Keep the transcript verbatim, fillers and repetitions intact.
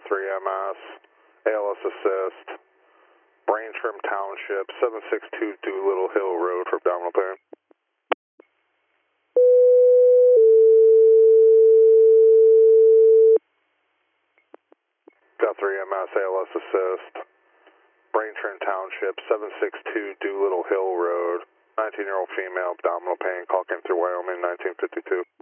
three M S, A L S assist, brain trim township, seven six two Doolittle Hill Road for abdominal pain. Got three M S, A L S assist, brain trim township, seven six two Doolittle Hill Road, nineteen year old female, abdominal pain, call came through Wyoming, nineteen fifty-two.